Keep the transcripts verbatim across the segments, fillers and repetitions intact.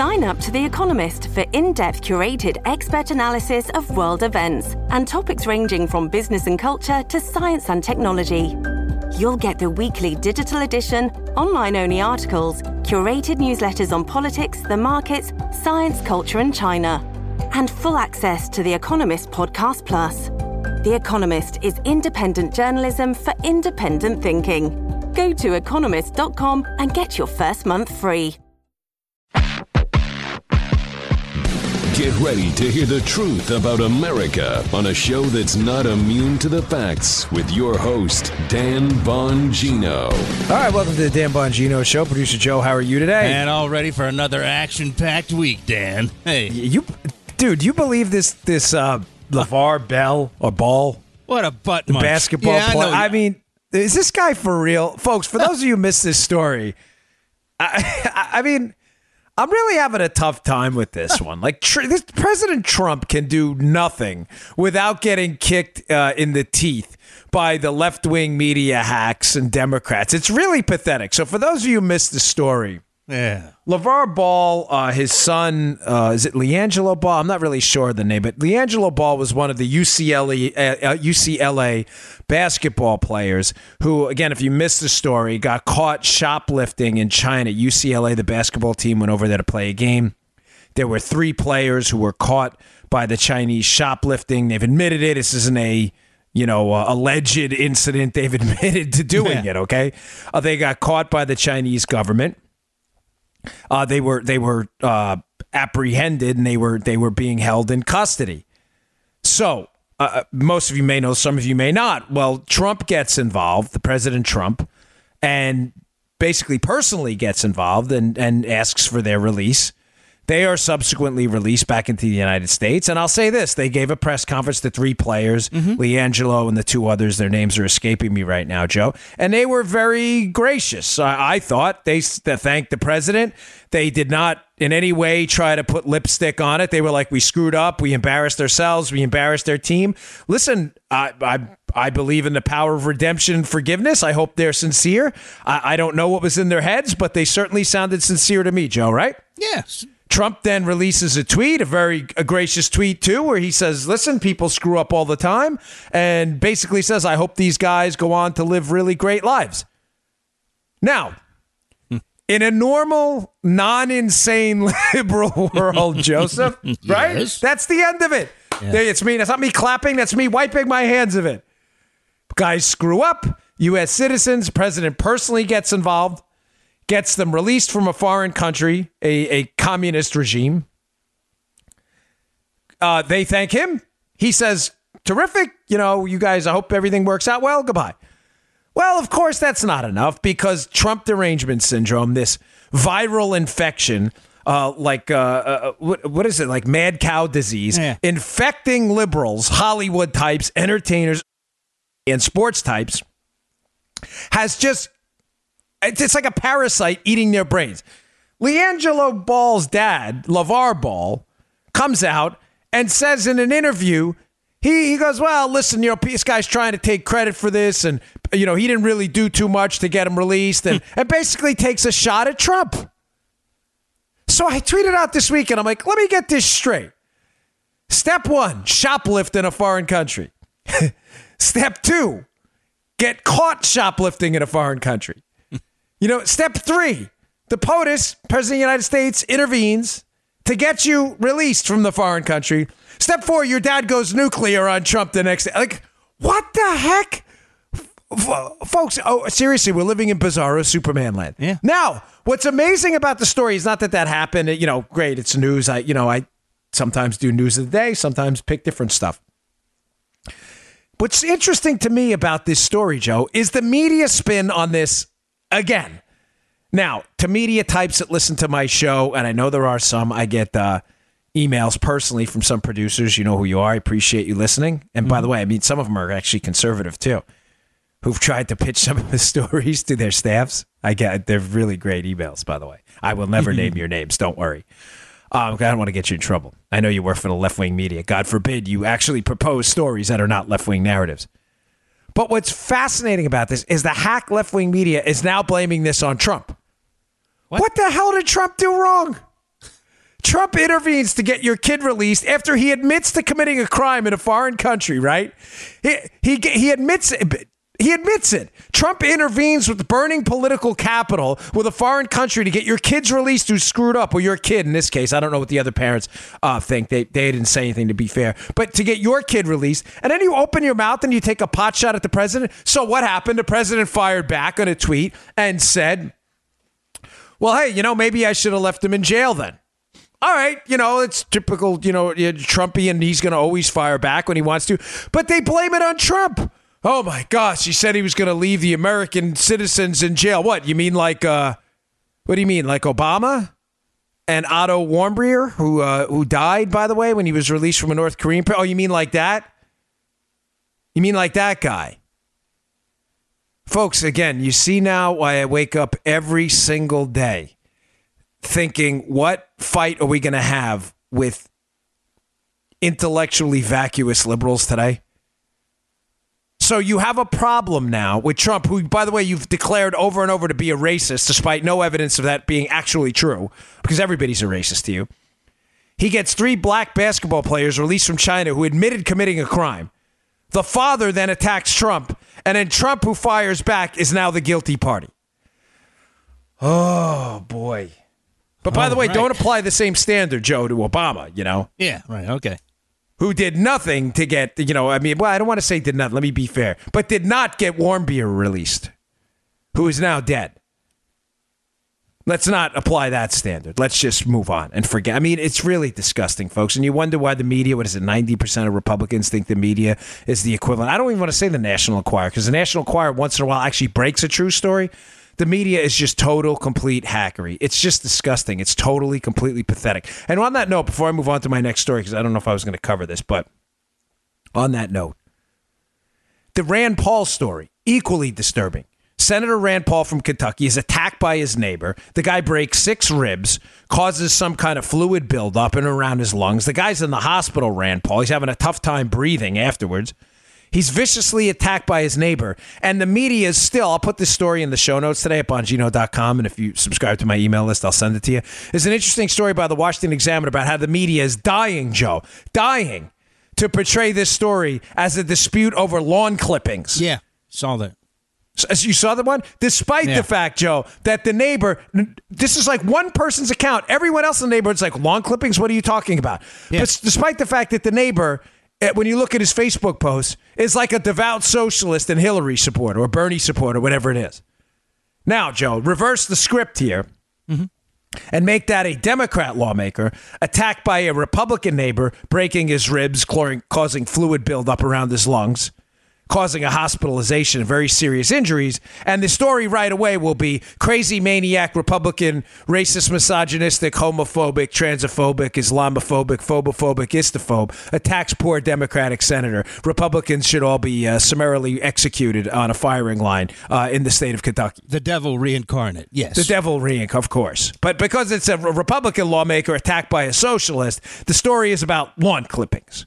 Sign up to The Economist for in-depth curated expert analysis of world events and topics ranging from business and culture to science and technology. You'll get the weekly digital edition, online-only articles, curated newsletters on politics, the markets, science, culture and China, and full access to The Economist Podcast Plus. The Economist is independent journalism for independent thinking. Go to economist dot com and get your first month free. Get ready to hear the truth about America on a show that's not immune to the facts with your host, Dan Bongino. All right, welcome to the Dan Bongino Show. Producer Joe, how are you today? And all ready for another action-packed week, Dan. Hey. You, dude, you believe this this uh, LeVar Bell or Ball? What a butt the munch. basketball yeah, player. I, I mean, is this guy for real? Folks, for those of you who missed this story, I, I, I mean... I'm really having a tough time with this one. Like, tr- this President Trump can do nothing without getting kicked uh, in the teeth by the left-wing media hacks and Democrats. It's really pathetic. So for those of you who missed the story, yeah, LeVar Ball, uh, his son, uh, is it LiAngelo Ball? I'm not really sure of the name, but LiAngelo Ball was one of the U C L A, uh, U C L A basketball players who, again, if you missed the story, got caught shoplifting in China. U C L A, the basketball team, went over there to play a game. There were three players who were caught by the Chinese shoplifting. They've admitted it. This isn't a you know, uh, alleged incident. They've admitted to doing it, okay? Uh, they got caught by the Chinese government. Uh, they were they were uh, apprehended and they were they were being held in custody. So uh, most of you may know, some of you may not. Well, Trump gets involved, the President Trump, and basically personally gets involved and, and asks for their release. They are subsequently released back into the United States. And I'll say this, they gave a press conference to three players, mm-hmm. LiAngelo and the two others. Their names are escaping me right now, Joe. And they were very gracious. I, I thought they, they thanked the president. They did not in any way try to put lipstick on it. They were like, we screwed up. We embarrassed ourselves. We embarrassed our team. Listen, I, I, I believe in the power of redemption and forgiveness. I hope they're sincere. I, I don't know what was in their heads, but they certainly sounded sincere to me, Joe, right? Yes. Trump then releases a tweet, a very a gracious tweet, too, where he says, listen, people screw up all the time, and basically says, I hope these guys go on to live really great lives. Now, in a normal, non-insane liberal world, Joseph, right? Yes. That's the end of it. Yeah. It's me. That's not me clapping. That's me wiping my hands of it. Guys screw up. U S citizens, president personally gets involved. Gets them released from a foreign country, a, a communist regime. Uh, they thank him. He says, terrific. You know, you guys, I hope everything works out well. Goodbye. Well, of course, that's not enough because Trump derangement syndrome, this viral infection, uh, like, uh, uh, what, what is it? Like mad cow disease, yeah. infecting liberals, Hollywood types, entertainers, and sports types, has just It's like a parasite eating their brains. LiAngelo Ball's dad, LeVar Ball, comes out and says in an interview, he, he goes, well, listen, you know, this guy's trying to take credit for this. And, you know, he didn't really do too much to get him released. And, and basically takes a shot at Trump. So I tweeted out this week and I'm like, let me get this straight. Step one, shoplift in a foreign country. Step two, get caught shoplifting in a foreign country. You know, step three, the POTUS, President of the United States, intervenes to get you released from the foreign country. Step four, your dad goes nuclear on Trump the next day. Like, what the heck? F- folks, oh, seriously, we're living in bizarro Superman land. Yeah. Now, what's amazing about the story is not that that happened. You know, great, it's news. I, you know, I sometimes do news of the day, sometimes pick different stuff. What's interesting to me about this story, Joe, is the media spin on this. Again, now, to media types that listen to my show, and I know there are some, I get uh, emails personally from some producers. You know who you are. I appreciate you listening. And mm-hmm. by the way, I mean, some of them are actually conservative, too, who've tried to pitch some of the stories to their staffs. I get They're really great emails, by the way. I will never name your names. Don't worry. Um, I don't want to get you in trouble. I know you work for the left-wing media. God forbid you actually propose stories that are not left-wing narratives. But what's fascinating about this is the hack left-wing media is now blaming this on Trump. What? What the hell did Trump do wrong? Trump intervenes to get your kid released after he admits to committing a crime in a foreign country, right? He he, he admits it. He admits it. Trump intervenes with burning political capital with a foreign country to get your kids released who screwed up, or your kid in this case. I don't know what the other parents uh, think. They, they didn't say anything, to be fair. But to get your kid released, and then you open your mouth and you take a pot shot at the president. So what happened? The president fired back on a tweet and said, well, hey, you know, maybe I should have left him in jail then. All right, you know, it's typical, you know, Trumpy, and he's going to always fire back when he wants to. But they blame it on Trump. Oh, my gosh, he said he was going to leave the American citizens in jail. What, you mean like, uh, what do you mean, like Obama and Otto Warmbier, who uh, who died, by the way, when he was released from a North Korean prison? Oh, you mean like that? You mean like that guy? Folks, again, you see now why I wake up every single day thinking, what fight are we going to have with intellectually vacuous liberals today? So you have a problem now with Trump, who, by the way, you've declared over and over to be a racist, despite no evidence of that being actually true, because everybody's a racist to you. He gets three black basketball players released from China who admitted committing a crime. The father then attacks Trump, and then Trump, who fires back, is now the guilty party. Oh, boy. But by oh, the way, right. Don't apply the same standard, Joe, to Obama, you know? Yeah, right, okay. Who did nothing to get, you know, I mean, well, I don't want to say did nothing, let me be fair, but did not get Warmbier released, who is now dead. Let's not apply that standard. Let's just move on and forget. I mean, it's really disgusting, folks. And you wonder why the media, what is it, ninety percent of Republicans think the media is the equivalent. I don't even want to say the National Enquirer, because the National Enquirer once in a while actually breaks a true story. The media is just total, complete hackery. It's just disgusting. It's totally, completely pathetic. And on that note, before I move on to my next story, because I don't know if I was going to cover this, but on that note, the Rand Paul story, equally disturbing. Senator Rand Paul from Kentucky is attacked by his neighbor. The guy breaks six ribs, causes some kind of fluid buildup in and around his lungs. The guy's in the hospital, Rand Paul. He's having a tough time breathing afterwards. He's viciously attacked by his neighbor. And the media is still, I'll put this story in the show notes today at bongino dot com. And if you subscribe to my email list, I'll send it to you. There's an interesting story by the Washington Examiner about how the media is dying, Joe, dying to portray this story as a dispute over lawn clippings. Yeah, saw that. As you saw the one, despite yeah. the fact, Joe, that the neighbor, this is like one person's account. Everyone else in the neighborhood's like, lawn clippings? What are you talking about? Yeah. But despite the fact that the neighbor, when you look at his Facebook post, is like a devout socialist and Hillary supporter or Bernie supporter, whatever it is. Now, Joe, reverse the script here mm-hmm. and make that a Democrat lawmaker attacked by a Republican neighbor, breaking his ribs, causing fluid buildup around his lungs, causing a hospitalization and very serious injuries. And the story right away will be crazy maniac, Republican, racist, misogynistic, homophobic, transphobic, Islamophobic, phobophobic, istophobe, attacks poor Democratic senator. Republicans should all be uh, summarily executed on a firing line uh, in the state of Kentucky. The devil reincarnate, yes. The devil reincarnate, of course. But because it's a Republican lawmaker attacked by a socialist, the story is about lawn clippings.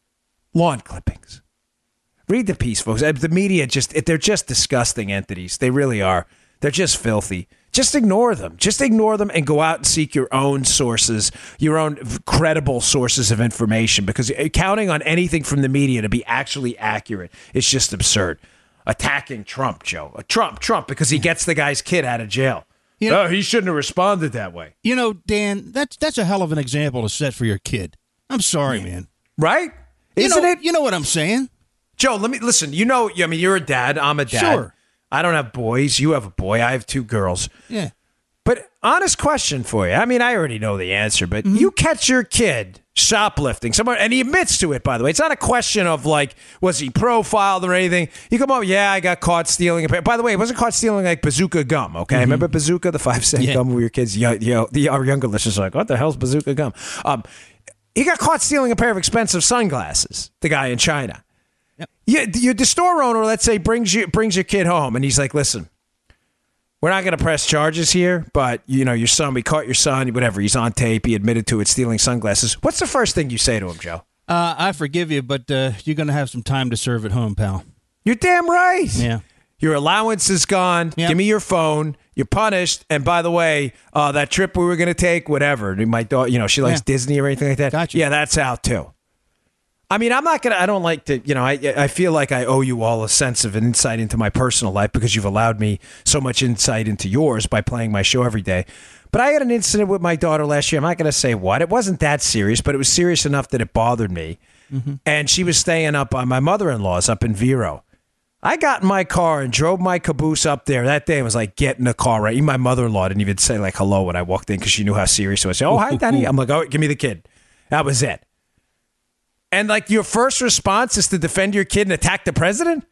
Lawn clippings. Read the piece, folks. The media, just they're just disgusting entities. They really are. They're just filthy. Just ignore them. Just ignore them and go out and seek your own sources, your own credible sources of information, because counting on anything from the media to be actually accurate is just absurd. Attacking Trump, Joe. Trump, Trump, because he gets the guy's kid out of jail. You know, oh, he shouldn't have responded that way. You know, Dan, that's, that's a hell of an example to set for your kid. I'm sorry, yeah. man. Right? Isn't you know, it? You know what I'm saying? Joe, let me listen. You know, I mean, you're a dad. I'm a dad. Sure. I don't have boys. You have a boy. I have two girls. Yeah. But honest question for you. I mean, I already know the answer, but mm-hmm. you catch your kid shoplifting somewhere, and he admits to it, by the way. It's not a question of, like, was he profiled or anything. You come up, yeah, I got caught stealing a pair. By the way, it wasn't caught stealing, like, Bazooka gum, okay? Mm-hmm. Remember Bazooka, the five-cent yeah. gum where your kids, you know, the, our younger listeners are like, what the hell's Bazooka gum? Um, he got caught stealing a pair of expensive sunglasses, the guy in China. Yeah, you, the store owner, let's say, brings you brings your kid home, and he's like, "Listen, we're not going to press charges here, but you know, your son, we caught your son, whatever. He's on tape. He admitted to it, stealing sunglasses." What's the first thing you say to him, Joe? Uh, I forgive you, but uh, you're going to have some time to serve at home, pal. You're damn right. Yeah. Your allowance is gone. Yep. Give me your phone. You're punished. And by the way, uh, that trip we were going to take, whatever. My daughter, you know, she likes Yeah. Disney or anything like that. Gotcha. Yeah, that's out too. I mean, I'm not going to, I don't like to, you know, I I feel like I owe you all a sense of an insight into my personal life because you've allowed me so much insight into yours by playing my show every day. But I had an incident with my daughter last year. I'm not going to say what. It wasn't that serious, but it was serious enough that it bothered me. Mm-hmm. And she was staying up on my mother-in-law's up in Vero. I got in my car and drove my caboose up there that day and was like, get in the car, right? Even my mother-in-law didn't even say like hello when I walked in because she knew how serious it was. Oh, hi, Danny. I'm like, oh, give me the kid. That was it. And like your first response is to defend your kid and attack the president?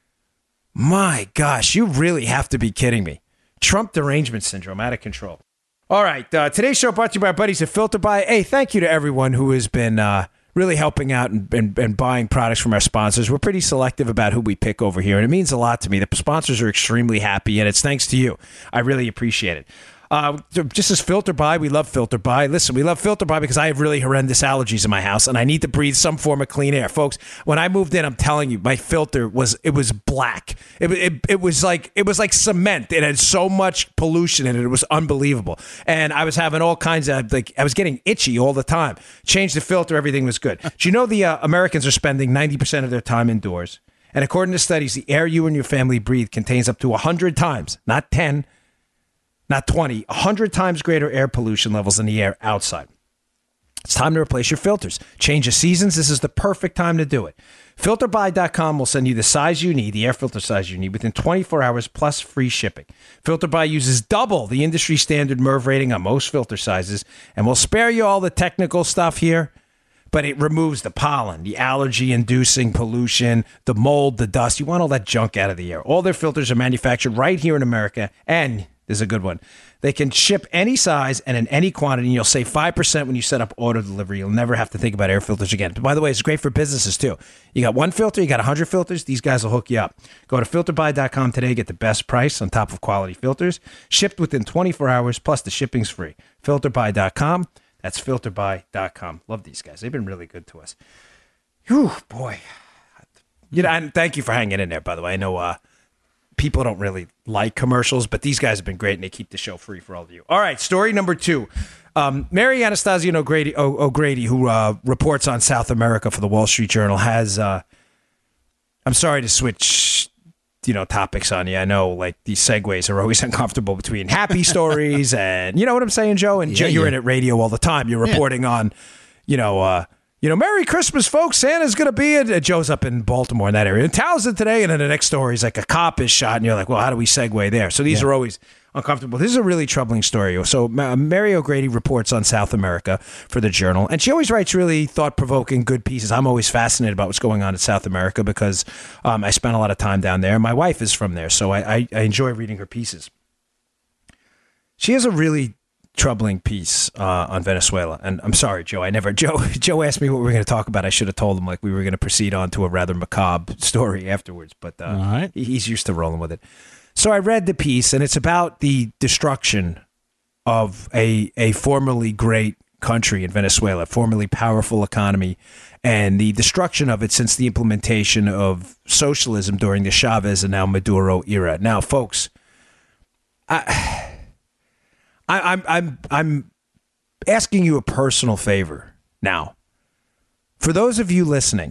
My gosh, you really have to be kidding me. Trump derangement syndrome, out of control. All right, uh, today's show brought to you by our buddies at Filter Buy. Hey, thank you to everyone who has been uh, really helping out and, and, and buying products from our sponsors. We're pretty selective about who we pick over here, and it means a lot to me. The sponsors are extremely happy, and it's thanks to you. I really appreciate it. Uh, just as Filter Buy, we love Filter Buy. Listen, we love Filter Buy because I have really horrendous allergies in my house, and I need to breathe some form of clean air, folks. When I moved in, I'm telling you, my filter was it was black. It it, it was like it was like cement. It had so much pollution in it; it was unbelievable. And I was having all kinds of like I was getting itchy all the time. Changed the filter, everything was good. Do you know the uh, Americans are spending ninety percent of their time indoors? And according to studies, the air you and your family breathe contains up to one hundred times, not ten. Not twenty, one hundred times greater air pollution levels in the air outside. It's time to replace your filters. Change of seasons, this is the perfect time to do it. filter buy dot com will send you the size you need, the air filter size you need, within twenty-four hours plus free shipping. FilterBuy uses double the industry standard M E R V rating on most filter sizes, and we'll spare you all the technical stuff here, but it removes the pollen, the allergy-inducing pollution, the mold, the dust. You want all that junk out of the air. All their filters are manufactured right here in America, and this is a good one. They can ship any size and in any quantity, and you'll save five percent when you set up auto delivery. You'll never have to think about air filters again. But by the way, it's great for businesses, too. You got one filter, you got one hundred filters, these guys will hook you up. Go to filter buy dot com today, get the best price on top of quality filters. Shipped within twenty-four hours, plus the shipping's free. filter buy dot com. That's filter buy dot com. Love these guys. They've been really good to us. Whew, boy. You know, and thank you for hanging in there, by the way. I know uh, people don't really like commercials, but these guys have been great, and they keep the show free for all of you. All right, story number two. Um, Mary Anastasia O'Grady, o- O'Grady who uh, reports on South America for the Wall Street Journal, has, uh, I'm sorry to switch, you know, topics on you. I know, like, these segues are always uncomfortable between happy stories and, you know what I'm saying, Joe? And Yeah, Joe, you're yeah. in at radio all the time. You're reporting yeah. on, you know, uh, You know, Merry Christmas, folks. Santa's going to be at, uh, Joe's up in Baltimore in that area. In Townsend today, and then the next story is like a cop is shot, and you're like, well, how do we segue there? So these yeah. are always uncomfortable. This is a really troubling story. So uh, Mary O'Grady reports on South America for the Journal, and she always writes really thought-provoking, good pieces. I'm always fascinated about what's going on in South America because um, I spent a lot of time down there. My wife is from there, so I, I, I enjoy reading her pieces. She has a really troubling piece uh, on Venezuela. And I'm sorry, Joe, I never, Joe, Joe asked me what we were going to talk about. I should have told him like we were going to proceed on to a rather macabre story afterwards, but uh, All right. he's used to rolling with it. So I read the piece, and it's about the destruction of a, a formerly great country in Venezuela, formerly powerful economy, and the destruction of it since the implementation of socialism during the Chavez and now Maduro era. Now, folks, I... I, I'm I'm I'm asking you a personal favor now. For those of you listening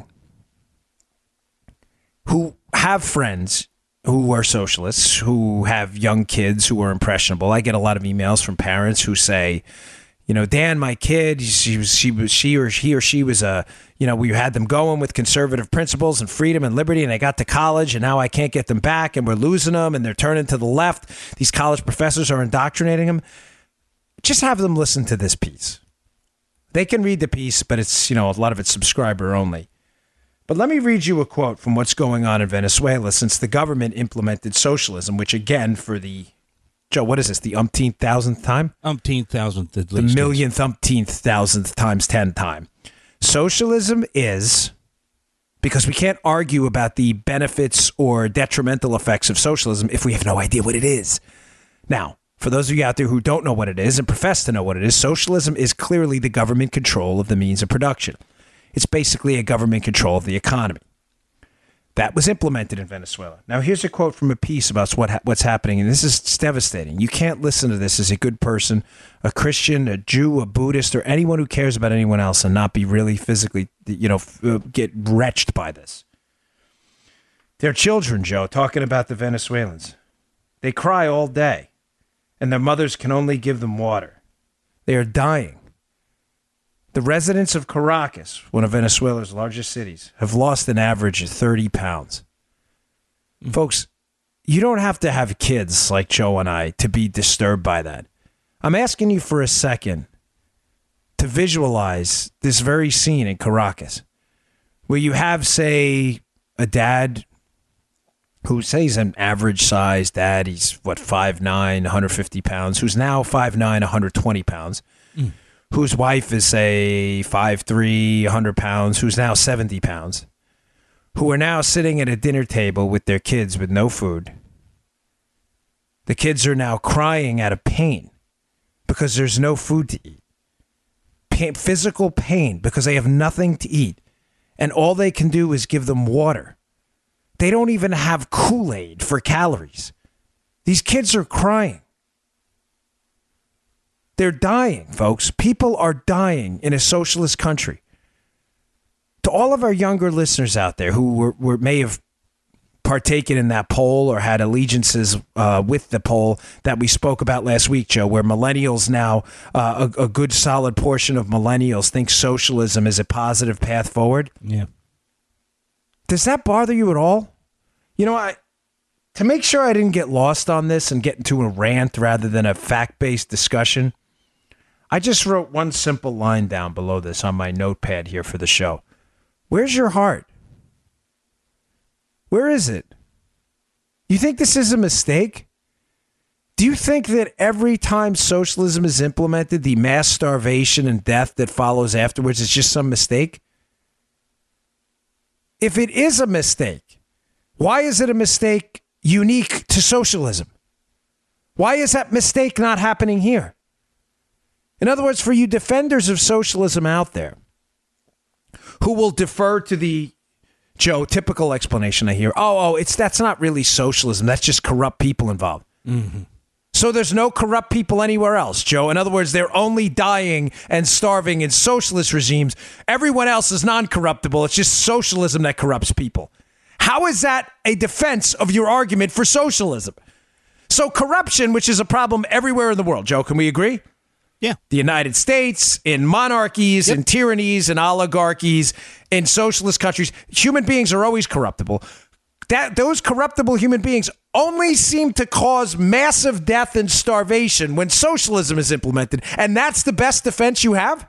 who have friends who are socialists, who have young kids who are impressionable, I get a lot of emails from parents who say, you know, Dan, my kid, she was she was she or he or she was a, you know, we had them going with conservative principles and freedom and liberty, and they got to college, and now I can't get them back, and we're losing them, and they're turning to the left. These college professors are indoctrinating them. Just have them listen to this piece. They can read the piece, but it's, you know, a lot of it's subscriber only. But let me read you a quote from what's going on in Venezuela since the government implemented socialism, which again, for the, Joe, what is this, the umpteenth thousandth time? Umpteenth thousandth at The least. millionth umpteenth thousandth times ten time. Socialism is, because we can't argue about the benefits or detrimental effects of socialism if we have no idea what it is. Now, for those of you out there who don't know what it is and profess to know what it is, socialism is clearly the government control of the means of production. It's basically a government control of the economy. That was implemented in Venezuela. Now, here's a quote from a piece about what ha- what's happening, and this is devastating. You can't listen to this as a good person, a Christian, a Jew, a Buddhist, or anyone who cares about anyone else and not be really physically, you know, f- get wretched by this. Their children, Joe, talking about the Venezuelans. They cry all day, and their mothers can only give them water. They are dying. The residents of Caracas, one of Venezuela's largest cities, have lost an average of thirty pounds. Mm. Folks, you don't have to have kids like Joe and I to be disturbed by that. I'm asking you for a second to visualize this very scene in Caracas, where you have, say, a dad who, say, he's an average-sized dad. He's, what, five nine, one hundred fifty pounds, who's now five nine, one hundred twenty pounds. Mm. Whose wife is, say, five three, one hundred pounds, who's now seventy pounds, who are now sitting at a dinner table with their kids with no food. The kids are now crying out of pain because there's no food to eat. Pain, physical pain because they have nothing to eat. And all they can do is give them water. They don't even have Kool-Aid for calories. These kids are crying. They're dying, folks. People are dying in a socialist country. To all of our younger listeners out there who were, were may have partaken in that poll or had allegiances uh, with the poll that we spoke about last week, Joe, where millennials now, uh, a, a good solid portion of millennials think socialism is a positive path forward. Yeah. Does that bother you at all? You know, I to make sure I didn't get lost on this and get into a rant rather than a fact-based discussion, I just wrote one simple line down below this on my notepad here for the show. Where's your heart? Where is it? You think this is a mistake? Do you think that every time socialism is implemented, the mass starvation and death that follows afterwards is just some mistake? If it is a mistake, why is it a mistake unique to socialism? Why is that mistake not happening here? In other words, for you defenders of socialism out there who will defer to the, Joe, typical explanation I hear, oh, oh, it's that's not really socialism. That's just corrupt people involved. Mm-hmm. So there's no corrupt people anywhere else, Joe. In other words, they're only dying and starving in socialist regimes. Everyone else is non-corruptible. It's just socialism that corrupts people. How is that a defense of your argument for socialism? So corruption, which is a problem everywhere in the world, Joe, can we agree? Yeah. The United States, in monarchies, yep. in tyrannies, in oligarchies, in socialist countries, human beings are always corruptible. That those corruptible human beings only seem to cause massive death and starvation when socialism is implemented. And that's the best defense you have?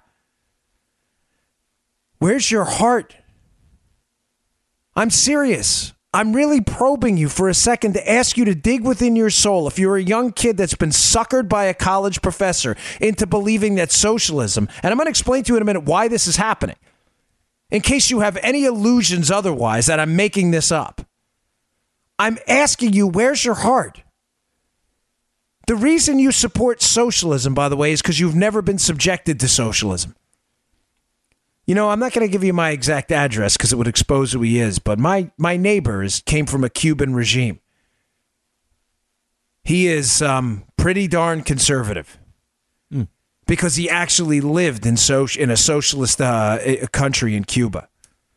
Where's your heart? I'm serious. I'm really probing you for a second to ask you to dig within your soul. If you're a young kid that's been suckered by a college professor into believing that socialism, and I'm going to explain to you in a minute why this is happening, in case you have any illusions otherwise that I'm making this up. I'm asking you, where's your heart? The reason you support socialism, by the way, is because you've never been subjected to socialism. You know, I'm not going to give you my exact address because it would expose who he is, but my, my neighbors came from a Cuban regime. He is um, pretty darn conservative mm. because he actually lived in, so, in a socialist uh, country in Cuba.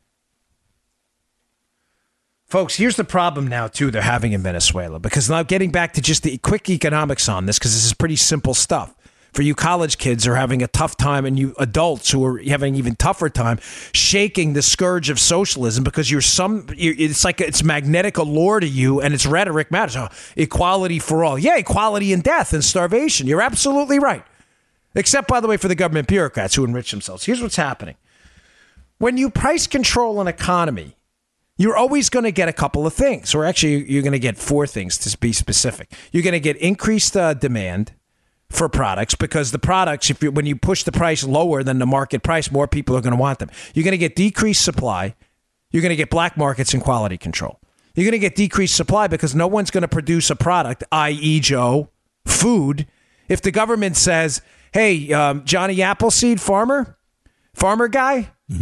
Folks, here's the problem now, too, they're having in Venezuela, because now getting back to just the quick economics on this, because this is pretty simple stuff. For you college kids who are having a tough time and you adults who are having even tougher time shaking the scourge of socialism because you're some, you're, it's like it's magnetic allure to you and its rhetoric matters. Oh, equality for all. Yeah, equality in death and starvation. You're absolutely right. Except, by the way, for the government bureaucrats who enrich themselves. Here's what's happening. When you price control an economy, you're always going to get a couple of things. Or actually, you're going to get four things to be specific. You're going to get increased uh, demand for products because the products, if you, when you push the price lower than the market price, more people are going to want them. You're going to get decreased supply. You're going to get black markets and quality control. You're going to get decreased supply because no one's going to produce a product, that is, Joe, food, if the government says, hey, um, Johnny Appleseed, farmer, farmer guy, mm-hmm.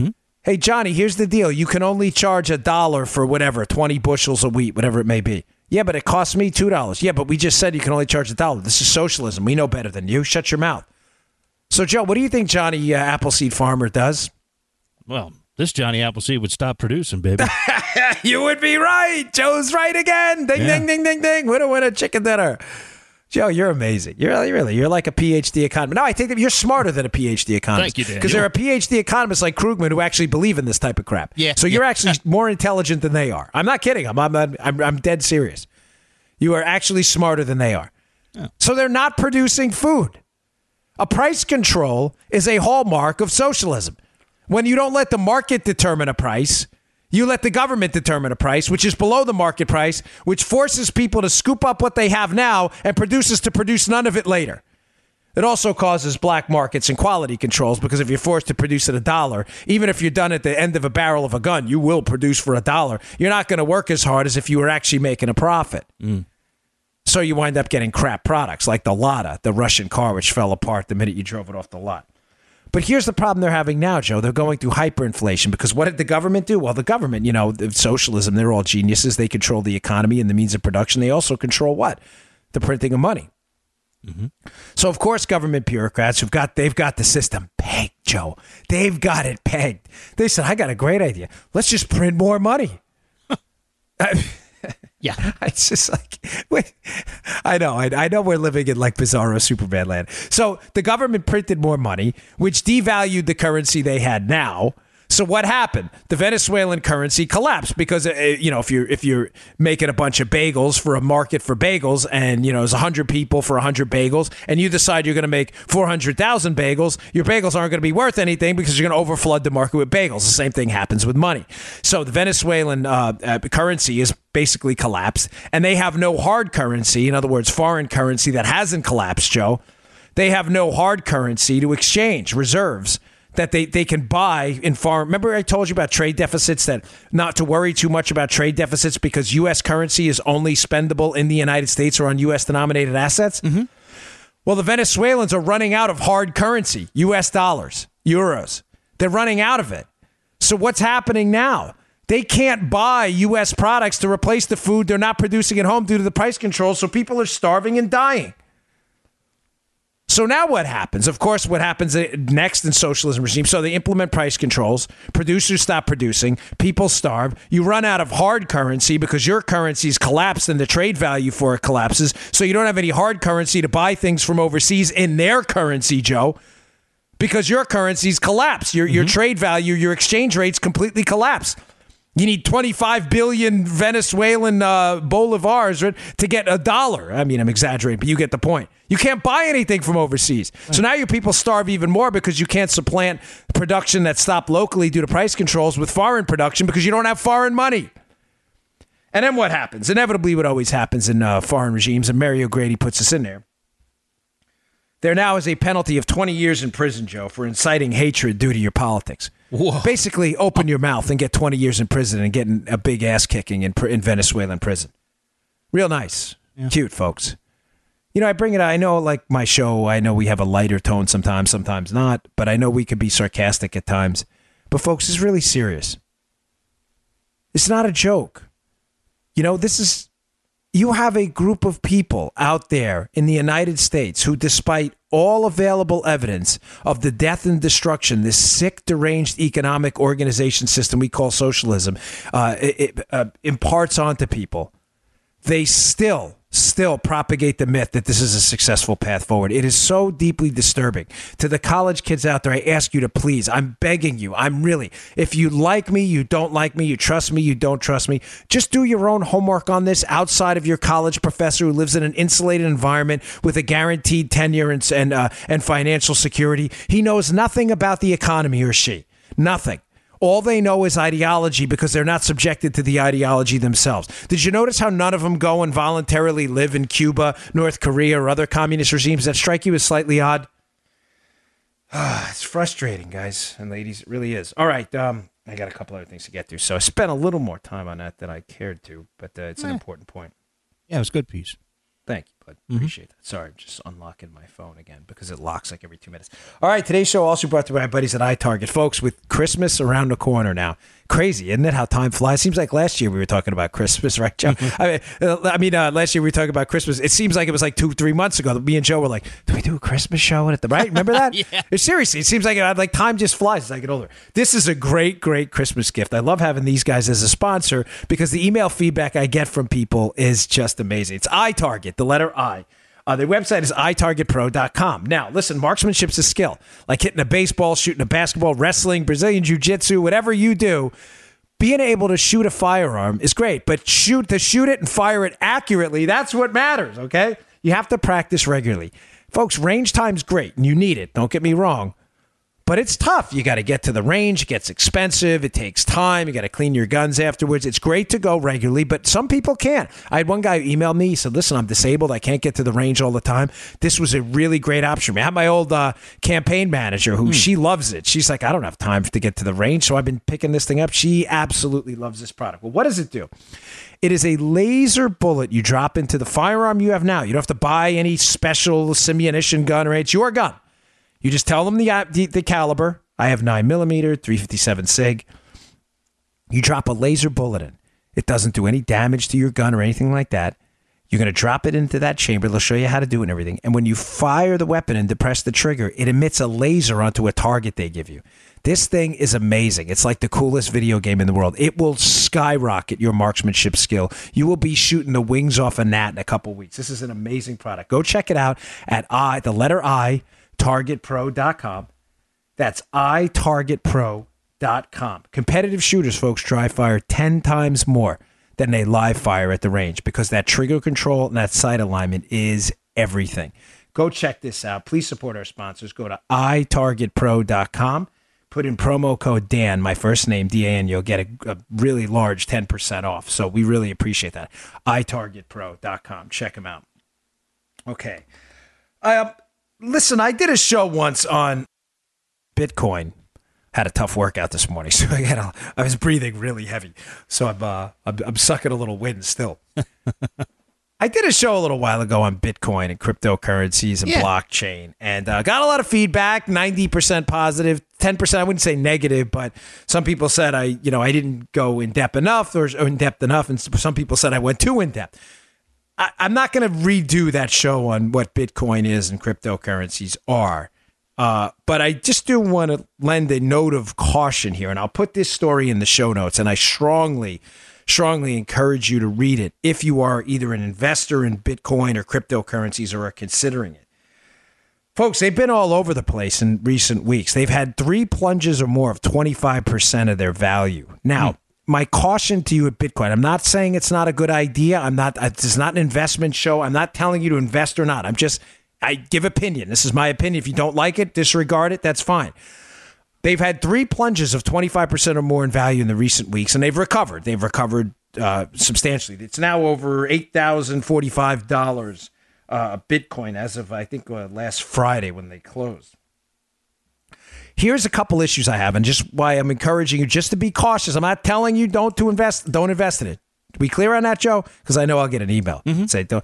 Hey, Johnny, here's the deal. You can only charge a dollar for whatever, twenty bushels of wheat, whatever it may be. Yeah, but it costs me two dollars. Yeah, but we just said you can only charge a dollar. This is socialism. We know better than you. Shut your mouth. So, Joe, what do you think Johnny uh, Appleseed Farmer does? Well, this Johnny Appleseed would stop producing, baby. You would be right. Joe's right again. Ding, Yeah. ding, ding, ding, ding. Winner, winner, chicken dinner. Joe, you're amazing. You're really, really, you're like a P H D economist. No, I think that you're smarter than a P H D economist. Thank you, Daniel. Because there are P H D economists like Krugman who actually believe in this type of crap. Yeah. So you're Yeah. actually more intelligent than they are. I'm not kidding. I'm, I'm, I'm, I'm dead serious. You are actually smarter than they are. Yeah. So they're not producing food. A price control is a hallmark of socialism. When you don't let the market determine a price, you let the government determine a price, which is below the market price, which forces people to scoop up what they have now and produces to produce none of it later. It also causes black markets and quality controls because if you're forced to produce at a dollar, even if you're done at the end of a barrel of a gun, you will produce for a dollar. You're not going to work as hard as if you were actually making a profit. Mm. So you wind up getting crap products like the Lada, the Russian car, which fell apart the minute you drove it off the lot. But here's the problem they're having now, Joe. They're going through hyperinflation because what did the government do? Well, the government, you know, socialism, they're all geniuses. They control the economy and the means of production. They also control what? The printing of money. Mm-hmm. So, of course, government bureaucrats who've got, they've got the system pegged, Joe. They've got it pegged. They said, I got a great idea. Let's just print more money. Yeah. It's just like, wait, I know, I, I know we're living in like bizarro Superman land. So the government printed more money, which devalued the currency they had now. So what happened? The Venezuelan currency collapsed because, uh, you know, if you're if you're making a bunch of bagels for a market for bagels and, you know, there's one hundred people for one hundred bagels and you decide you're going to make four hundred thousand bagels, your bagels aren't going to be worth anything because you're going to overflood the market with bagels. The same thing happens with money. So the Venezuelan uh, uh, currency is basically collapsed and they have no hard currency. In other words, foreign currency that hasn't collapsed, Joe. They have no hard currency to exchange, reserves that they, they can buy in foreign. Remember I told you about trade deficits, that not to worry too much about trade deficits because U S currency is only spendable in the United States or on U S denominated assets? Mm-hmm. Well, the Venezuelans are running out of hard currency, U S dollars, euros. They're running out of it. So what's happening now? They can't buy U S products to replace the food they're not producing at home due to the price controls, so people are starving and dying. So now what happens? Of course, what happens next in socialism regime? So they implement price controls. Producers stop producing. People starve. You run out of hard currency because your currency's collapsed and the trade value for it collapses. So you don't have any hard currency to buy things from overseas in their currency, Joe, because your currency's collapsed. Your, mm-hmm. your trade value, your exchange rates completely collapse. You need twenty-five billion Venezuelan uh, bolivars right, to get a dollar. I mean, I'm exaggerating, but you get the point. You can't buy anything from overseas. Right. So now your people starve even more because you can't supplant production that stopped locally due to price controls with foreign production because you don't have foreign money. And then what happens? Inevitably, what always happens in uh, foreign regimes, and Mary O'Grady puts us in there, there now is a penalty of twenty years in prison, Joe, for inciting hatred due to your politics. Whoa. Basically, open your mouth and get twenty years in prison and getting a big ass kicking in, in Venezuelan prison. Real nice. Yeah. Cute, folks. You know, I bring it I know, like my show, I know we have a lighter tone sometimes, sometimes not, but I know we could be sarcastic at times. But, folks, it's really serious. It's not a joke. You know, this is, you have a group of people out there in the United States who, despite all available evidence of the death and destruction this sick, deranged economic organization system we call socialism uh, it, uh, imparts onto people, they still, still propagate the myth that this is a successful path forward. It is so deeply disturbing. To the college kids out there, I ask you to please, I'm begging you, I'm really, if you like me, you don't like me, you trust me, you don't trust me, just do your own homework on this outside of your college professor who lives in an insulated environment with a guaranteed tenure and, and, uh, and financial security. He knows nothing about the economy, or she. Nothing. All they know is ideology because they're not subjected to the ideology themselves. Did you notice how none of them go and voluntarily live in Cuba, North Korea, or other communist regimes? That strike you as slightly odd? It's frustrating, guys and ladies. It really is. All right. Um, I got a couple other things to get to. So I spent a little more time on that than I cared to, but uh, it's an eh. important point. Yeah, it was a good piece. Thank you. good. Appreciate that. Sorry, I'm just unlocking my phone again because it locks like every two minutes. All right, today's show also brought to you by my buddies at iTarget. Folks, with Christmas around the corner now, crazy, isn't it, how time flies? Seems like last year we were talking about Christmas, right, Joe? I mean, uh, I mean uh, last year we were talking about Christmas. It seems like it was like two, three months ago that me and Joe were like, do we do a Christmas show at the right? Remember that? Yeah. Seriously, it seems like uh, like time just flies as I get older. This is a great, great Christmas gift. I love having these guys as a sponsor because the email feedback I get from people is just amazing. It's iTarget, the letter I. Uh, their website is i target pro dot com. Now, listen, marksmanship's a skill. Like hitting a baseball, shooting a basketball, wrestling, Brazilian jiu-jitsu, whatever you do, being able to shoot a firearm is great. But shoot to shoot it and fire it accurately, that's what matters, okay? You have to practice regularly. Folks, range time's great, and you need it. Don't get me wrong. But it's tough. You got to get to the range. It gets expensive. It takes time. You got to clean your guns afterwards. It's great to go regularly, but some people can't. I had one guy who emailed me. He said, listen, I'm disabled. I can't get to the range all the time. This was a really great option. I had my old uh, campaign manager who mm. she loves it. She's like, I don't have time to get to the range, so I've been picking this thing up. She absolutely loves this product. Well, what does it do? It is a laser bullet you drop into the firearm you have now. You don't have to buy any special simunition gun, right? It's your gun. You just tell them the, the the caliber. I have nine millimeter, three fifty-seven SIG. You drop a laser bullet in. It doesn't do any damage to your gun or anything like that. You're going to drop it into that chamber. They'll show you how to do it and everything. And when you fire the weapon and depress the trigger, it emits a laser onto a target they give you. This thing is amazing. It's like the coolest video game in the world. It will skyrocket your marksmanship skill. You will be shooting the wings off a gnat in a couple weeks. This is an amazing product. Go check it out at I, the letter I, target pro dot com. That's i target pro dot com. Competitive shooters, folks, dry fire ten times more than they live fire at the range because that trigger control and that sight alignment is everything. Go check this out. Please support our sponsors. Go to i target pro dot com. Put in promo code Dan, my first name, D A N. You'll get a, a really large ten percent off. So we really appreciate that. i target pro dot com. Check them out. Okay. Um, Listen, I did a show once on Bitcoin. Had a tough workout this morning, so I, had a, I was breathing really heavy. So I'm, uh, I'm, I'm sucking a little wind still. I did a show a little while ago on Bitcoin and cryptocurrencies and yeah. blockchain, and uh, got a lot of feedback. ninety percent positive, ten percent I wouldn't say negative, but some people said I, you know, I didn't go in depth enough or in depth enough, and some people said I went too in depth. I, I'm not going to redo that show on what Bitcoin is and cryptocurrencies are. Uh, but I just do want to lend a note of caution here, and I'll put this story in the show notes, and I strongly, strongly encourage you to read it if you are either an investor in Bitcoin or cryptocurrencies or are considering it. Folks, they've been all over the place in recent weeks. They've had three plunges or more of twenty-five percent of their value. Now, hmm. my caution to you at Bitcoin, I'm not saying it's not a good idea. I'm not, it's not an investment show. I'm not telling you to invest or not. I'm just, I give opinion. This is my opinion. If you don't like it, disregard it, that's fine. They've had three plunges of twenty-five percent or more in value in the recent weeks, and they've recovered. They've recovered uh, substantially. It's now over eight thousand forty-five dollars uh, Bitcoin as of, I think, uh, last Friday when they closed. Here's a couple issues I have, and just why I'm encouraging you just to be cautious. I'm not telling you don't to invest. Don't invest in it. To be clear on that, Joe, because I know I'll get an email. Mm-hmm. Say, don't.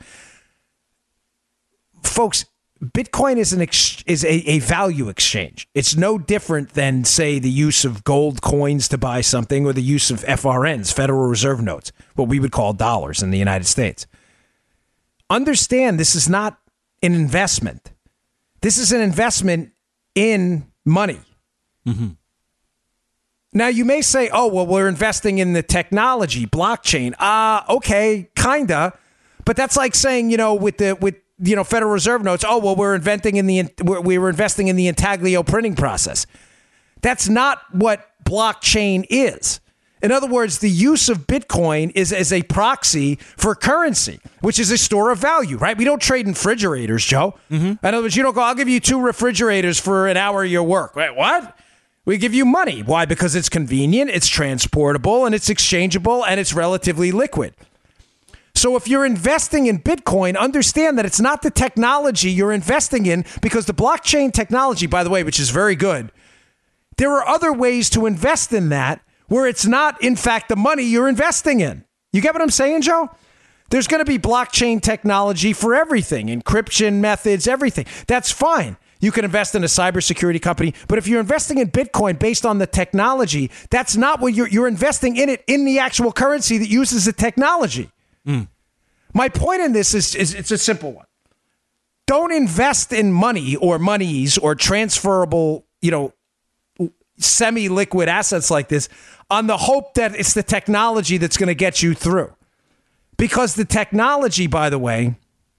Folks, Bitcoin is an ex- is a, a value exchange. It's no different than, say, the use of gold coins to buy something or the use of F R Ns, Federal Reserve notes, what we would call dollars in the United States. Understand, this is not an investment. This is an investment in money. Mm-hmm. Now, you may say, oh, well, we're investing in the technology, blockchain. Ah, uh, okay, kinda. But that's like saying, you know, with the with you know Federal Reserve notes, oh, well, we're inventing in the we're, we were investing in the intaglio printing process. That's not what blockchain is. In other words, the use of Bitcoin is as a proxy for currency, which is a store of value, right? We don't trade in refrigerators, Joe. Mm-hmm. In other words, you don't go, I'll give you two refrigerators for an hour of your work. Wait, what? We give you money. Why? Because it's convenient, it's transportable, and it's exchangeable, and it's relatively liquid. So if you're investing in Bitcoin, understand that it's not the technology you're investing in, because the blockchain technology, by the way, which is very good, there are other ways to invest in that where it's not, in fact, the money you're investing in. You get what I'm saying, Joe? There's going to be blockchain technology for everything, encryption methods, everything. That's fine. You can invest in a cybersecurity company, but if you're investing in Bitcoin based on the technology, that's not what you're you're investing in it in the actual currency that uses the technology. Mm. My point in this is, is it's a simple one. Don't invest in money or monies or transferable, you know, semi-liquid assets like this on the hope that it's the technology that's going to get you through. Because the technology, by the way,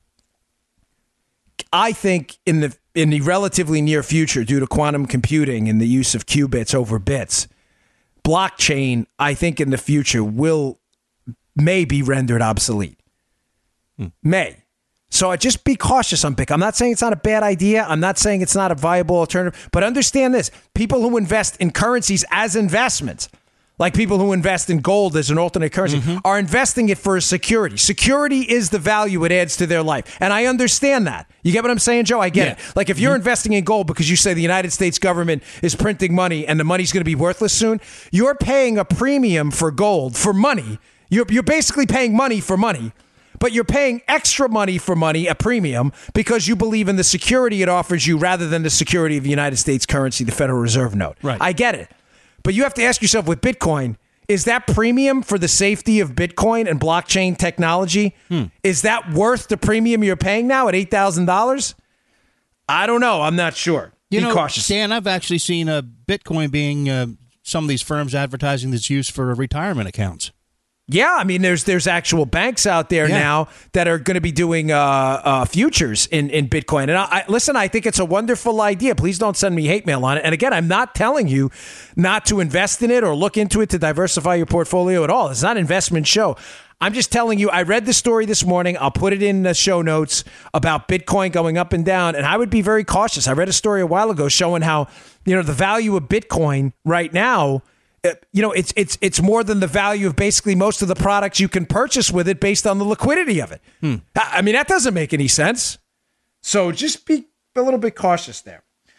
I think in the in the relatively near future, due to quantum computing and the use of qubits over bits, blockchain, I think in the future will may be rendered obsolete. Hmm. May. So just be cautious on Bitcoin. I'm not saying it's not a bad idea. I'm not saying it's not a viable alternative. But understand this. People who invest in currencies as investments, like people who invest in gold as an alternate currency, mm-hmm. are investing it for a security. Security is the value it adds to their life. And I understand that. You get what I'm saying, Joe? I get yeah. it. Like if you're mm-hmm. investing in gold because you say the United States government is printing money and the money's going to be worthless soon, you're paying a premium for gold, for money. You're, you're basically paying money for money. But you're paying extra money for money, a premium, because you believe in the security it offers you rather than the security of the United States currency, the Federal Reserve note. Right. I get it. But you have to ask yourself with Bitcoin, is that premium for the safety of Bitcoin and blockchain technology? Hmm. Is that worth the premium you're paying now at eight thousand dollars? I don't know. I'm not sure. You Be know, cautious. Dan, I've actually seen uh, Bitcoin being uh, some of these firms advertising that's used for retirement accounts. Yeah, I mean, there's there's actual banks out there yeah. now that are going to be doing uh, uh, futures in, in Bitcoin. And I, I, listen, I think it's a wonderful idea. Please don't send me hate mail on it. And again, I'm not telling you not to invest in it or look into it to diversify your portfolio at all. It's not an investment show. I'm just telling you, I read the story this morning. I'll put it in the show notes about Bitcoin going up and down. And I would be very cautious. I read a story a while ago showing how, you know, the value of Bitcoin right now, you know, it's it's it's more than the value of basically most of the products you can purchase with it based on the liquidity of it. Hmm. I mean, that doesn't make any sense. So just be a little bit cautious there.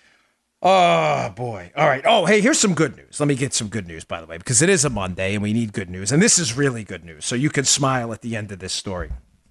Oh, boy. All right. Oh, hey, here's some good news. Let me get some good news, by the way, because it is a Monday and we need good news. And this is really good news. So you can smile at the end of this story.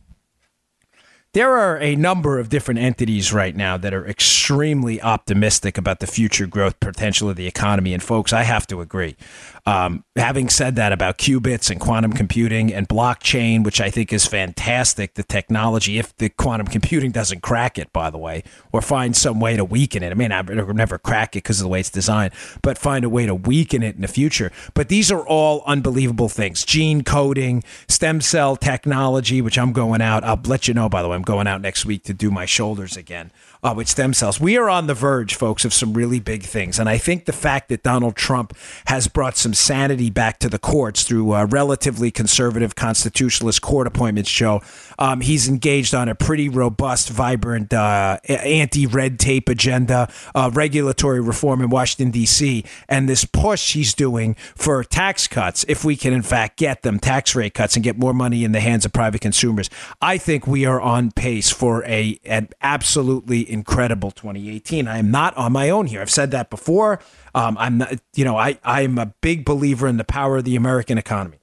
There are a number of different entities right now that are extremely optimistic about the future growth potential of the economy. And folks, I have to agree. Um, having said that about qubits and quantum computing and blockchain, which I think is fantastic, the technology, if the quantum computing doesn't crack it, by the way, or find some way to weaken it. I mean, I would never crack it because of the way it's designed, but find a way to weaken it in the future. But these are all unbelievable things. Gene coding, stem cell technology, which I'm going out. I'll let you know, by the way, I'm going out next week to do my shoulders again uh, with stem cells. We are on the verge, folks, of some really big things. And I think the fact that Donald Trump has brought some sanity back to the courts through a relatively conservative constitutionalist court appointments, Joe, um, he's engaged on a pretty robust, vibrant uh, anti-red tape agenda, uh, regulatory reform in Washington, D C, and this push he's doing for tax cuts, if we can, in fact, get them, tax rate cuts, and get more money in the hands of private consumers. I think we are on pace for a an absolutely incredible twenty eighteen. I am not on my own here. I've said that before. Um, I'm not, you know, I, I'm a big believer in the power of the American economy.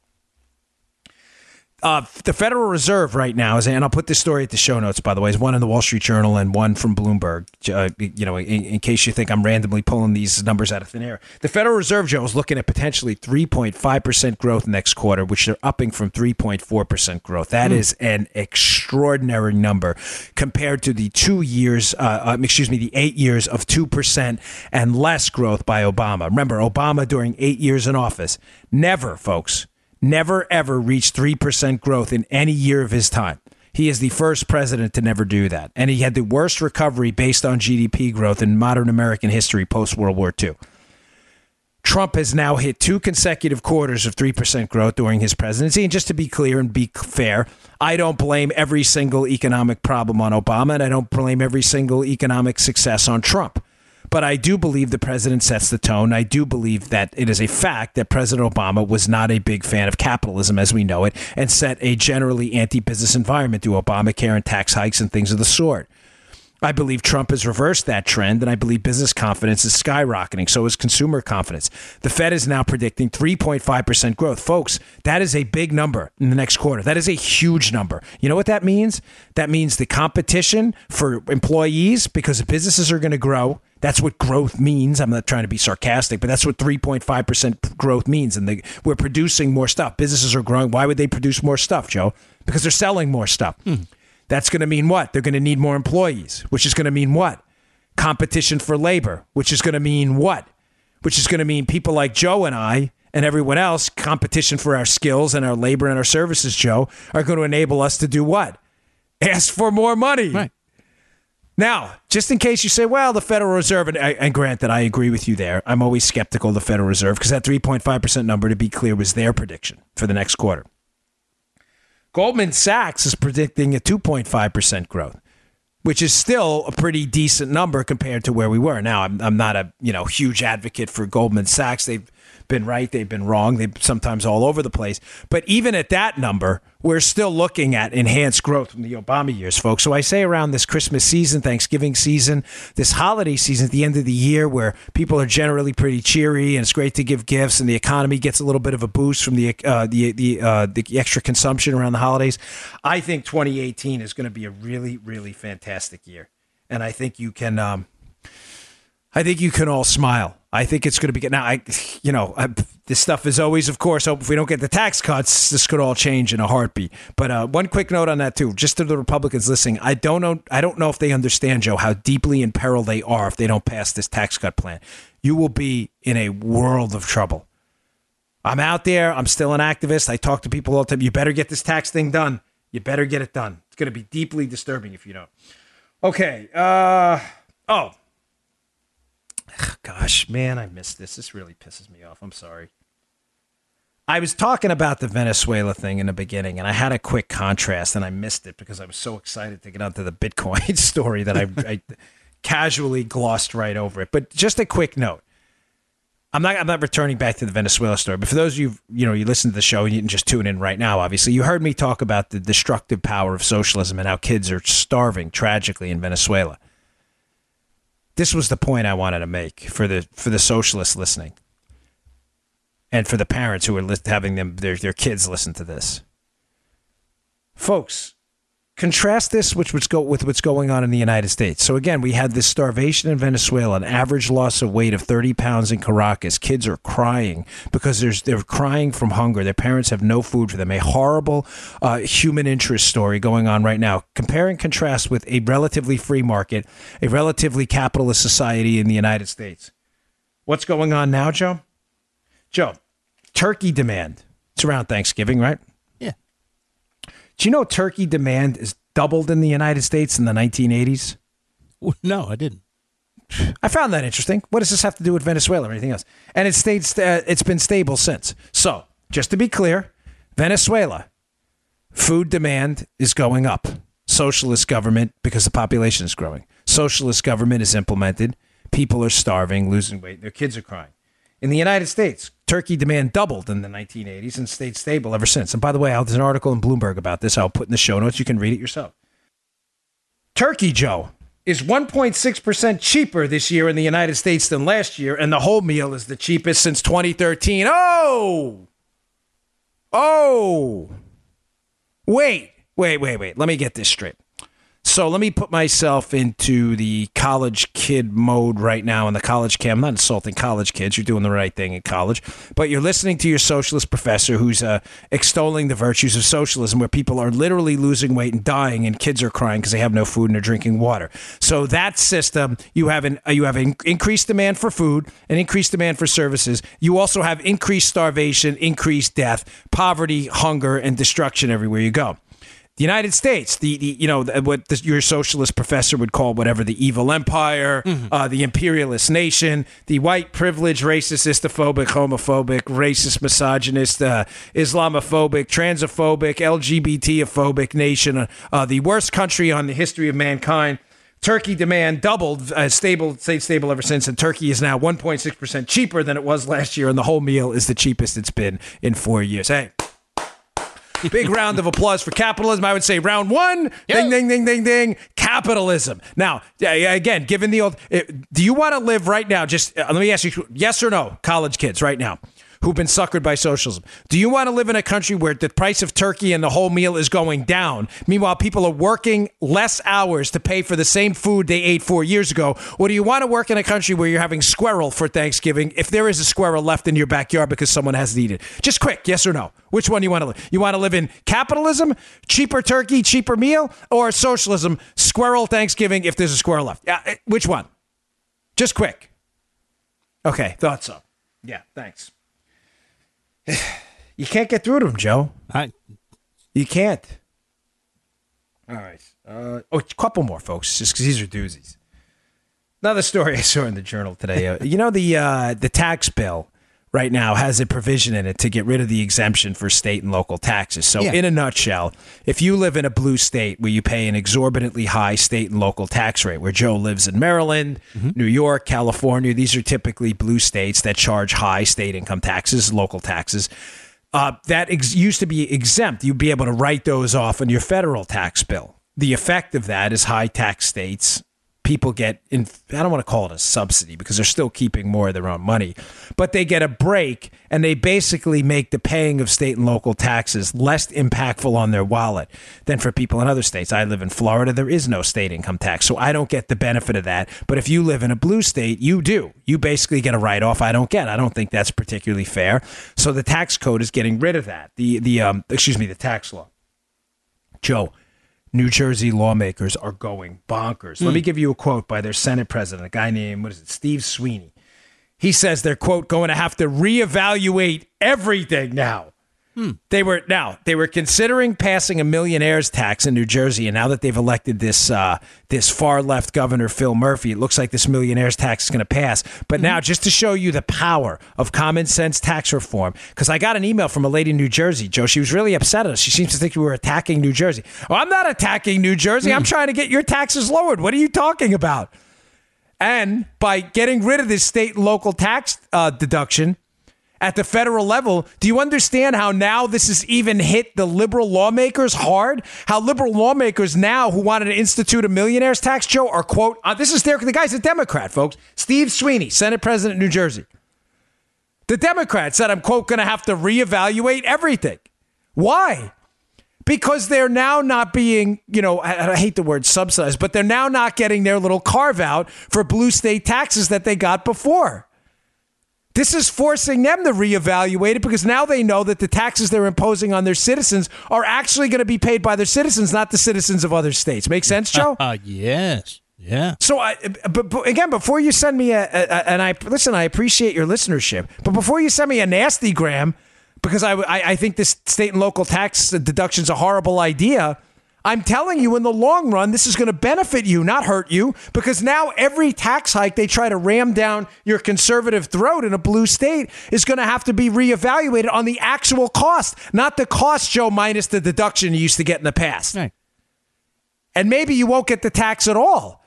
Uh, the Federal Reserve right now is, and I'll put this story at the show notes, by the way, is one in the Wall Street Journal and one from Bloomberg, uh, you know, in, in case you think I'm randomly pulling these numbers out of thin air. The Federal Reserve, Joe, is looking at potentially three point five percent growth next quarter, which they're upping from three point four percent growth. That mm. is an extraordinary number compared to the two years, uh, uh, excuse me, the eight years of two percent and less growth by Obama. Remember, Obama during eight years in office, never, folks, never, ever reached three percent growth in any year of his time. He is the first president to never do that. And he had the worst recovery based on G D P growth in modern American history post-World War Two. Trump has now hit two consecutive quarters of three percent growth during his presidency. And just to be clear and be fair, I don't blame every single economic problem on Obama, and I don't blame every single economic success on Trump. But I do believe the president sets the tone. I do believe that it is a fact that President Obama was not a big fan of capitalism as we know it and set a generally anti-business environment through Obamacare and tax hikes and things of the sort. I believe Trump has reversed that trend, and I believe business confidence is skyrocketing. So is consumer confidence. The Fed is now predicting three point five percent growth. Folks, that is a big number in the next quarter. That is a huge number. You know what that means? That means the competition for employees, because businesses are going to grow. That's what growth means. I'm not trying to be sarcastic, but that's what three point five percent growth means. And the, we're producing more stuff. Businesses are growing. Why would they produce more stuff, Joe? Because they're selling more stuff. Hmm. That's going to mean what? They're going to need more employees, which is going to mean what? Competition for labor, which is going to mean what? Which is going to mean people like Joe and I and everyone else, competition for our skills and our labor and our services, Joe, are going to enable us to do what? Ask for more money. Right. Now, just in case you say, well, the Federal Reserve, and, and grant that I agree with you there, I'm always skeptical of the Federal Reserve because that three point five percent number, to be clear, was their prediction for the next quarter. Goldman Sachs is predicting a two point five percent growth, which is still a pretty decent number compared to where we were. Now, I'm, I'm not a you know huge advocate for Goldman Sachs. They've been right, they've been wrong, they've sometimes all over the place. But even at that number, we're still looking at enhanced growth from the Obama years, folks. So I say around this Christmas season, Thanksgiving season, this holiday season at the end of the year where people are generally pretty cheery and it's great to give gifts and the economy gets a little bit of a boost from the uh, the the, uh, the extra consumption around the holidays. I think twenty eighteen is going to be a really, really fantastic year. And I think you can... Um, I think you can all smile. I think it's going to be good. Now, I, you know, I, this stuff is always, of course, if we don't get the tax cuts, this could all change in a heartbeat. But uh, one quick note on that too, just to the Republicans listening, I don't know, I don't know if they understand, Joe, how deeply in peril they are if they don't pass this tax cut plan. You will be in a world of trouble. I'm out there. I'm still an activist. I talk to people all the time. You better get this tax thing done. You better get it done. It's going to be deeply disturbing if you don't. Okay. Uh, oh. Gosh, man, I missed this. This really pisses me off. I'm sorry. I was talking about the Venezuela thing in the beginning, and I had a quick contrast, and I missed it because I was so excited to get onto the Bitcoin story that I, I casually glossed right over it. But just a quick note. I'm not I'm not returning back to the Venezuela story, but for those of you, you know, you listen to the show and you didn't just tune in right now, obviously, you heard me talk about the destructive power of socialism and how kids are starving tragically in Venezuela. This was the point I wanted to make for the for the socialists listening, and for the parents who are li- having them their their kids listen to this. Folks, contrast this with what's go with what's going on in the United States. So again, we had this starvation in Venezuela, an average loss of weight of thirty pounds in Caracas. Kids are crying because there's they're crying from hunger. Their parents have no food for them. A horrible uh, human interest story going on right now. Compare and contrast with a relatively free market, a relatively capitalist society in the United States. What's going on now, Joe? Joe, turkey demand. It's around Thanksgiving, right? Yeah. Do you know turkey demand is doubled in the United States in the nineteen eighties? No, I didn't. I found that interesting. What does this have to do with Venezuela or anything else? And it stayed, uh, it's been stable since. So, just to be clear, Venezuela, food demand is going up. Socialist government, because the population is growing. Socialist government is implemented. People are starving, losing weight. Their kids are crying. In the United States, turkey demand doubled in the nineteen eighties and stayed stable ever since. And by the way, there's an article in Bloomberg about this. I'll put in the show notes. You can read it yourself. Turkey, Joe, is one point six percent cheaper this year in the United States than last year, and the whole meal is the cheapest since twenty thirteen. Oh! Oh! Wait, wait, wait, wait. Let me get this straight. So let me put myself into the college kid mode right now in the college camp. I'm not insulting college kids. You're doing the right thing in college. But you're listening to your socialist professor who's uh, extolling the virtues of socialism, where people are literally losing weight and dying and kids are crying because they have no food and they're drinking water. So that system, you have an uh, you have an increased demand for food, an increased demand for services. You also have increased starvation, increased death, poverty, hunger, and destruction everywhere you go. The United States, the, the you know what the, your socialist professor would call whatever the evil empire, mm-hmm. uh, the imperialist nation, the white privileged, racist, Islamophobic, homophobic, racist, misogynist, uh, Islamophobic, transphobic, L G B T-ophobic nation, uh, the worst country on the history of mankind. Turkey demand doubled, uh, stable, stayed stable ever since, and turkey is now one point six percent cheaper than it was last year, and the whole meal is the cheapest it's been in four years. Hey. Big round of applause for capitalism. I would say round one, Yo. ding, ding, ding, ding, ding, capitalism. Now, yeah, yeah, again, given the old, it, do you want to live right now? Just uh, let me ask you, yes or no, college kids right now who've been suckered by socialism. Do you want to live in a country where the price of turkey and the whole meal is going down? Meanwhile, people are working less hours to pay for the same food they ate four years ago. Or do you want to work in a country where you're having squirrel for Thanksgiving if there is a squirrel left in your backyard because someone hasn't eaten it? Just quick, yes or no? Which one do you want to live? You want to live in capitalism, cheaper turkey, cheaper meal, or socialism, squirrel Thanksgiving if there's a squirrel left? Yeah, which one? Just quick. Okay, thought so. Yeah, thanks. You can't get through to them, Joe. I, You can't. All right. Uh, oh, a couple more, folks, just because these are doozies. Another story I saw in the Journal today. Uh, you know, the uh, the tax bill right now has a provision in it to get rid of the exemption for state and local taxes. So Yeah. in a nutshell, if you live in a blue state where you pay an exorbitantly high state and local tax rate, where Joe lives in Maryland, New York, California, these are typically blue states that charge high state income taxes, local taxes. Uh, that ex- used to be exempt. You'd be able to write those off on your federal tax bill. The effect of that is high tax states. People get, in, I don't want to call it a subsidy because they're still keeping more of their own money, but they get a break and they basically make the paying of state and local taxes less impactful on their wallet than for people in other states. I live in Florida. There is no state income tax, so I don't get the benefit of that. But if you live in a blue state, you do. You basically get a write-off I don't get. I don't think that's particularly fair. So the tax code is getting rid of that. The, the um, excuse me, the tax law. Joe, New Jersey lawmakers are going bonkers. Let me give you a quote by their Senate president, a guy named, what is it, Steve Sweeney. He says they're, quote, going to have to reevaluate everything now. Hmm. They were now they were considering passing a millionaire's tax in New Jersey, and now that they've elected this uh, this far left governor Phil Murphy, it looks like this millionaire's tax is going to pass. But mm-hmm. now, just to show you the power of common sense tax reform, because I got an email from a lady in New Jersey, Joe. She was really upset at us. She seems to think we were attacking New Jersey. Oh, I'm not attacking New Jersey. Mm. I'm trying to get your taxes lowered. What are you talking about? And by getting rid of this state and local tax uh, deduction at the federal level, do you understand how now this has even hit the liberal lawmakers hard? How liberal lawmakers now who wanted to institute a millionaire's tax, Joe, are, quote, uh, this is their, the guy's a Democrat, folks, Steve Sweeney, Senate President of New Jersey. The Democrat said, I'm, quote, going to have to reevaluate everything. Why? Because they're now not being, you know, I, I hate the word subsidized, but they're now not getting their little carve out for blue state taxes that they got before. This is forcing them to reevaluate it because now they know that the taxes they're imposing on their citizens are actually going to be paid by their citizens, not the citizens of other states. Make sense, Joe? Uh, yes. Yeah. So, I, but, but again, before you send me a, a, a, and I listen, I appreciate your listenership, but before you send me a nasty gram, because I, I, I think this state and local tax deduction is a horrible idea, I'm telling you, in the long run, this is going to benefit you, not hurt you, because now every tax hike they try to ram down your conservative throat in a blue state is going to have to be reevaluated on the actual cost, not the cost, Joe, minus the deduction you used to get in the past. Right. And maybe you won't get the tax at all.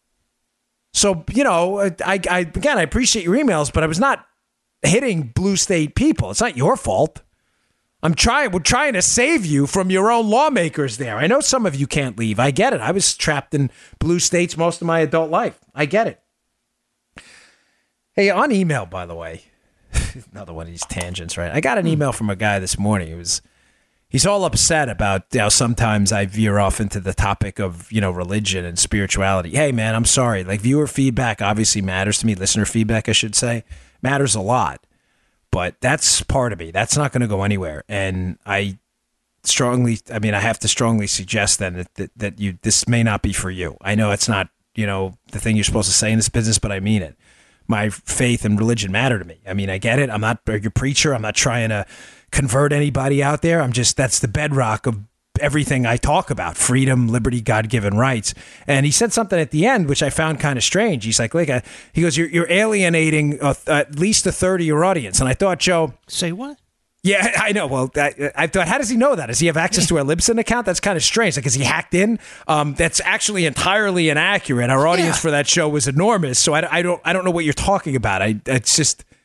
So, you know, I, I again, I appreciate your emails, but I was not hitting blue state people. It's not your fault. I'm trying, we're trying to save you from your own lawmakers there. I know some of you can't leave. I get it. I was trapped in blue states most of my adult life. I get it. Hey, on email, by the way, another one of these tangents, right? I got an email from a guy this morning. He was, he's all upset about how sometimes I veer off into the topic of, you know, religion and spirituality. Hey, man, I'm sorry. Like, viewer feedback obviously matters to me. Listener feedback, I should say, matters a lot. But that's part of me. That's not going to go anywhere. And I strongly, I mean, I have to strongly suggest then that, that, that you, this may not be for you. I know it's not, you know, the thing you're supposed to say in this business, but I mean it. My faith and religion matter to me. I mean, I get it. I'm not your preacher. I'm not trying to convert anybody out there. I'm just, that's the bedrock of everything I talk about: freedom, liberty, God-given rights. And he said something at the end, which I found kind of strange. He's like, like a, he goes, you're, you're alienating a, at least a third of your audience. And I thought, Joe. Say what? Yeah, I know. Well, I, I thought, how does he know that? Does he have access to our Libsyn account? That's kind of strange. Like, is he hacked in? Um, that's actually entirely inaccurate. Our audience Yeah. for that show was enormous. So I, I don't, I don't know what you're talking about. I, it's just,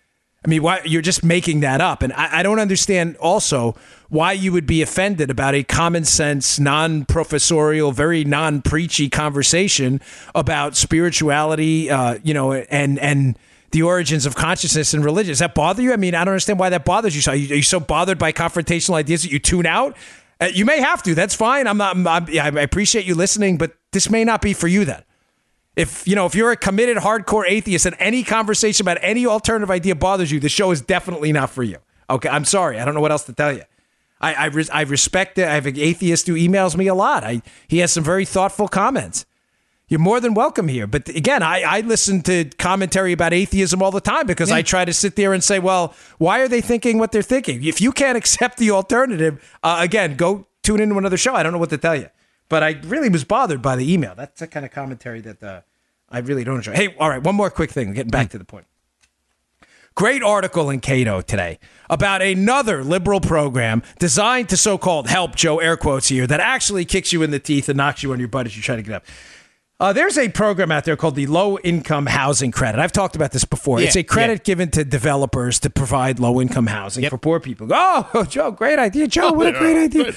I mean, why you're just making that up. And I, I don't understand also why you would be offended about a common sense, non-professorial, very non-preachy conversation about spirituality, uh, you know, and and the origins of consciousness and religion. Does that bother you? I mean, I don't understand why that bothers you. So are you, are you so bothered by confrontational ideas that you tune out? Uh, you may have to. That's fine. I'm not. I'm, I'm, I appreciate you listening, but this may not be for you then. If you know, if you're a committed hardcore atheist and any conversation about any alternative idea bothers you, the show is definitely not for you. Okay, I'm sorry. I don't know what else to tell you. I I, res- I respect it. I have an atheist who emails me a lot. I he has some very thoughtful comments. You're more than welcome here. But again, I, I listen to commentary about atheism all the time because yeah. I try to sit there and say, well, why are they thinking what they're thinking? If you can't accept the alternative, uh, again, go tune into another show. I don't know what to tell you. But I really was bothered by the email. That's the kind of commentary that uh, I really don't enjoy. Hey, all right, one more quick thing. Getting back to the point. Great article in Cato today about another liberal program designed to so-called help, Joe, air quotes here, that actually kicks you in the teeth and knocks you on your butt as you try to get up. Uh, there's a program out there called the Low-Income Housing Credit. I've talked about this before. Yeah, it's a credit yeah. given to developers to provide low-income housing yep. for poor people. Oh, Joe, great idea. Joe, what a great idea.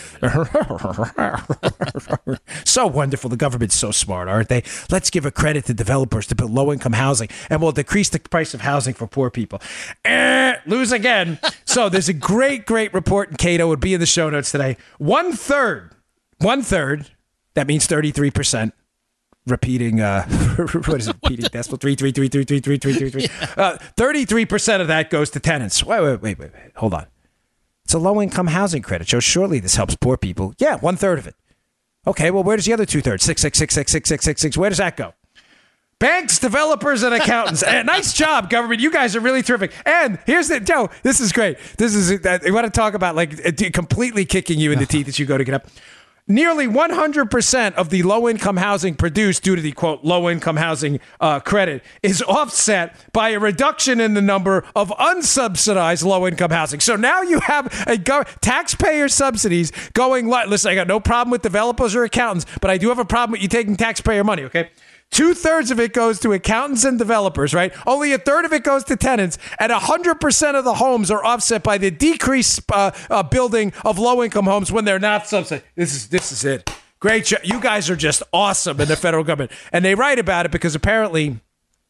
So wonderful. The government's so smart, aren't they? Let's give a credit to developers to build low-income housing, and we'll decrease the price of housing for poor people. Eh, lose again. So there's a great, great report in Cato. It would be in the show notes today. One-third, one-third, that means thirty-three percent. Repeating, uh, what is it? Repeating decimal three, three, three, three, three, three, three, three, three. Uh, thirty-three percent of that goes to tenants. Wait, wait, wait, wait, wait. Hold on. It's a low-income housing credit. So surely this helps poor people. Yeah, one third of it. Okay, well, where does the other two thirds? Six, six, six, six, six, six, six, six. Where does that go? Banks, developers, and accountants. uh, nice job, government. You guys are really terrific. And here's the Joe. This is great. This is. Uh, I want to talk about like completely kicking you in the teeth as you go to get up. Nearly one hundred percent of the low-income housing produced due to the, quote, low-income housing uh, credit is offset by a reduction in the number of unsubsidized low-income housing. So now you have a go- taxpayer subsidies going, li- listen, I got no problem with developers or accountants, but I do have a problem with you taking taxpayer money, okay? Two-thirds of it goes to accountants and developers, right? Only a third of it goes to tenants, and one hundred percent of the homes are offset by the decreased uh, uh, building of low-income homes when they're not subsidized. This is this is it. Great job. You guys are just awesome in the federal government. And they write about it because apparently,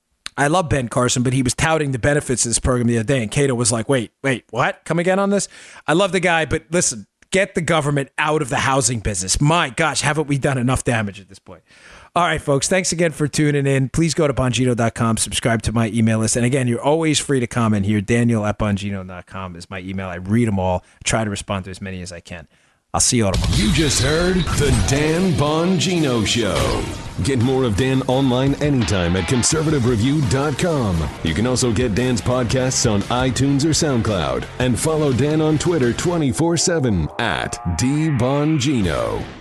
I love Ben Carson, but he was touting the benefits of this program the other day, and Cato was like, wait, wait, what? Come again on this? I love the guy, but listen, get the government out of the housing business. My gosh, haven't we done enough damage at this point? All right, folks, thanks again for tuning in. Please go to Bongino dot com, subscribe to my email list. And again, you're always free to comment here. Daniel at Bongino dot com is my email. I read them all. I try to respond to as many as I can. I'll see you all tomorrow. You just heard The Dan Bongino Show. Get more of Dan online anytime at conservative review dot com. You can also get Dan's podcasts on iTunes or SoundCloud. And follow Dan on Twitter twenty-four seven at D Bongino.